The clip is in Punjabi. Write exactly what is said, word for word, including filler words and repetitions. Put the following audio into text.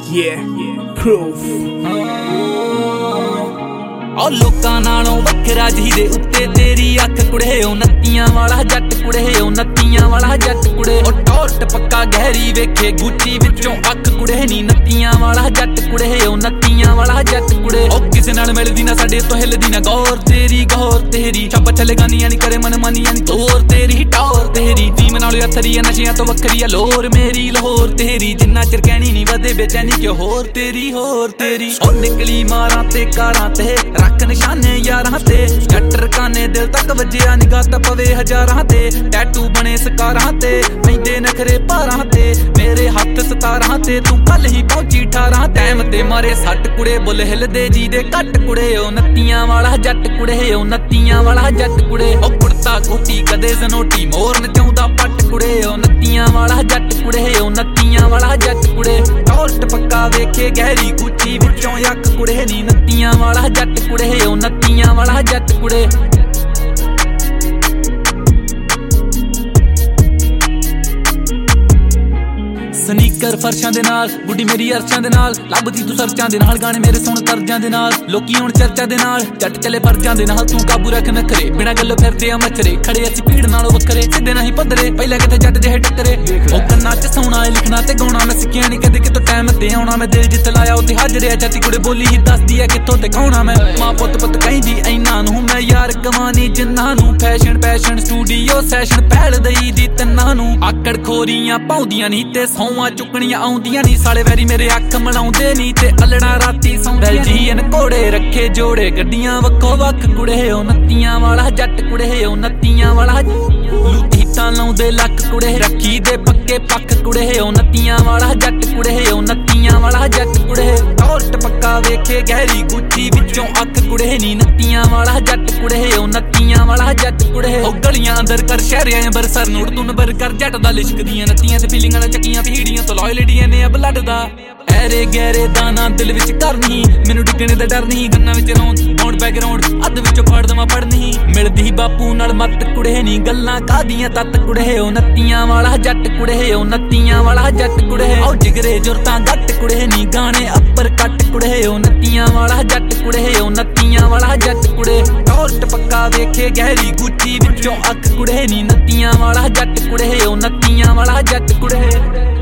Yeah, proof. और लोकां नालों वखरा ਜਿਹਦੇ ਉੱਤੇ तेरी ਅੱਖ कुड़े ओ नत्तियां वाला जट कुड़े ओ नत्तियां वाला जट कुड़े ओ टॉर्ट पक्का गहरी वेखे गुच्ची विचों अख कुड़े नी नत्तियां वाला जट कुड़े ओ नत्तियां वाला जट कुड़े ओ किसे नाल मिलदी ना साडे तो हिलदी ना गौर तेरी गौर तेरी छप छलगानियां नी करे मन मानियां नी तोर तेरी टौर तेरी टीम नाल अथरी नशियां तो वखरी लोर मेरी लाहौर तेरी जिन्ना चिर कहनी नी वदे बेचैनी क्यों होर तेरी होर तेरी ओ निकली मारां ते कारां ते रख निशाने यारां ते जट्टर काने दिल तक वजिया निगाह त पवे हजारां ते टैटू बने सकारां ते पैंदे नखरे पारां ते मेरे हत्थ सतारां ते तू कल ही पहुंची अठारां टाइम ते मारे सट कुड़े बुल हिलदे जी दे घट कुड़े ओ नत्तियां वाला जट कुड़े ओ नत्तियां वाला जट कुड़े ओ कुड़ता कोटी कदे जनोटी मोर नचाउंदा पट कुड़े ओ नत्तियां वाला जट कुड़े ओ नत्तियां वाला जट कुड़े टॉर्ट पक्का वेखे गहरी गुच्ची विचों अख कुड़े नी नत्तियां वाला जट कुड़े ओ नत्तियां वाला जट कुड़े ਸਨੀਕਰ ਫਰਸ਼ਾਂ ਦੇ ਨਾਲ ਬੁੱਢੀ ਮੇਰੀ ਅਰਸ਼ਾਂ ਦੇ ਨਾਲ ਲੱਭਦੀ ਤੂੰ ਸਰਚਾਂ ਦੇ ਨਾਲ ਗਾਣੇ ਮੇਰੇ ਸੁਣ ਤਰਜਾਂ ਦੇ ਨਾਲ ਲੋਕੀ ਹੁਣ ਚਰਚਾ ਦੇ ਨਾਲ ਜੱਟ ਚਲੇ ਪਰਜਾਂ ਦੇ ਨਾਲ ਤੂੰ ਕਾਬੂ ਰੱਖ ਨਖਰੇ ਬਿਨਾਂ ਗੱਲੋਂ ਫਿਰਦੇ ਆ ਮਚਰੇ ਖੜੇ ਅਸੀਂ ਭੀੜ ਨਾਲੋਂ ਵੱਖਰੇ ਸਿੱਧੇ ਨਹੀਂ ਪੱਧਰੇ ਪਹਿਲਾਂ ਕਿਤੇ ਜੱਟ ਜਿਹੇ ਟੱਕਰੇ ਉਹ ਕੰਨਾਂ 'ਚ ਸੌਣਾ ਲਿਖਣਾ ਤੇ ਗਾਉਣਾ ਮੈਂ ਸਿੱਖਿਆ ਨਹੀਂ ਕਦੇ ਕਿਤੋਂ ਟਾਈਮ ਤੇ ਆਉਣਾ ਮੈਂ ਦਿਲ ਜਿੱਤ ਲਾਇਆ ਉੱਥੇ ਹਾਜ਼ਰ ਆ ਜਾਤੀ ਕੁੜੇ ਬੋਲੀ ਹੀ ਦੱਸਦੀ ਆ ਕਿੱਥੋਂ ਤੇ ਕੌਣਾ ਮੈਂ ਮਾਂ ਪੁੱਤ ਪੁੱਤ ਕਹਿੰਦੀ ਐਨਾਂ ਨੂੰ ਮੈਂ ਯਾਰ ਕਮਾਨੀ ਜਿੰਨਾਂ ਨੂੰ ਫੈਸ਼ਨ ਪੈਸ਼ਨ ਸਟੂਡੀਓ ਸੈਸ਼ਨ ਪਹਿਲ ਦਈ ਦੀ ਤੰਨਾਂ ਨੂੰ ਆਕੜ ਖੋਰੀਆਂ ਪਾਉਂਦੀਆਂ ਨਹੀਂ ਤੇ ਸੌਂਵਾਂ ਚੁੱਕਣੀਆਂ ਆਉਂਦੀਆਂ ਨੀ ਸਾਲੇ ਵੈਰੀ ਮੇਰੇ ਅੱਖ ਮਲਾਉਂਦੇ ਨੀ ਤੇ ਅਲੜਾ ਰਾਤੀ ਸੌਂਦੀਆਂ ਜੀਨ ਘੋੜੇ ਰੱਖੇ ਜੋੜੇ ਗੱਡੀਆਂ ਵੱਖੋ ਵੱਖ ਕੁੜੇ ਉਹ ਨੱਤੀਆਂ ਵਾਲਾ ਜੱਟ ਕੁੜੇ ਉਹ ਨੱਤੀਆਂ ਵਾਲਾ ਲੂਤੀ ਤਾਂ ਲਾਉਂਦੇ ਲੱਕ ਕੁੜੇ ਰੱਖੀ ਦੇ ਪੱਕੇ ਪੱਖ ਕੁੜੇ ਉਹ ਨੱਤੀਆਂ ਵਾਲਾ ਜੱਟ ਕੁੜੇ ਉਹ ਨੱਤੀਆਂ ਵਾਲਾ ਜੱਟ ਕੁੜੇ ਟੌਰਟ ਪੱਕਾ ਵੇਖੇ ਗਹਿਰੀ ਗੁੱਚੀ ਵਿੱਚੋਂ ਅੱਖ ਕੁੜੇ ਨੀ ਨੱਤੀਆਂ ਵਾਲਾ ਜੱਟ ਕੁੜੇ ਉਹ ਨੱਤੀਆਂ ਵਾਲਾ ਜੱਟ ਕੁੜੇ ਉਹ ਗਲੀਆਂ ਅੰਦਰ ਕਰ ਸ਼ਹਿਰਿਆਂ ਅੰਬਰ ਸਰ ਨੋਟ ਤੂੰ ਨੰਬਰ ਕਰ ਜੱਟ ਦਾ ਲਿਸ਼ਕਦੀਆਂ ਨੱਤੀਆਂ ਤੇ ਫੀਲਿੰਗਾਂ ਨਾਲ ਚੱਕੀਆਂ ਪੀੜੀਆਂ ਤੋਂ ਲੋਇਲਟੀ ਨੇ ਬਲੱਡ ਦਾ ਐਰੇ ਗਹਿਰੇ ਦਾਣਾ ਦਿਲ ਵਿੱਚ ਕਰਨੀ ਮੈਨੂੰ ਡਿੱਗਣੇ ਦਾ ਡਰ ਨਹੀਂ ਗੰਨਾਂ ਵਿੱਚ ਰੌਂਦ ਬੌਂਡ ਬੈਕਗਰਾਉਂਡ ਅੱਧ ਵਿੱਚੋਂ ਫੜ ਦਵਾਂ ਪੜਨੀ ਮਿਲਦੀ ਬਾਪੂ ਨਾਲ ਮੱਤ ਕੁੜੇ ਨਹੀਂ ਗੱਲਾਂ ਕਾਦੀਆਂ ਤੱਤ ਕੁੜੇ ਉਹ ਨੱਤੀਆਂ ਵਾਲਾ ਜੱਟ ਕੁੜੇ ਉਹ ਨੱਤੀਆਂ ਵਾਲਾ ਜੱਟ ਕੁੜੇ ਉਹ ਜਿਗਰੇ ਜੁਰਤਾਂ ਗੱਟ ਕੁੜੇ ਨਹੀਂ ਗਾਣੇ ਅੱਪਰ ਕੱਟ ਕੁੜੇ ਉਹ ਨੱਤੀਆਂ ਵਾਲਾ ਜੱਟ ਕੁੜੇ ਉਹ ਨੱਤੀਆਂ ਵਾਲਾ ਜੱਟ ਕੁੜੇ ਟੌਰਟ ਪੱਕਾ ਵੇਖੇ ਗਹਿਰੀ ਗੁੱਚੀ ਵਿੱਚੋਂ ਅੱਖ ਕੁੜੇ ਨਹੀਂ ਨੱਤੀਆਂ ਵਾਲਾ ਜੱਟ ਕੁੜੇ ਉਹ ਨੱਤੀਆਂ ਵਾਲਾ ਜੱਟ ਕੁੜੇ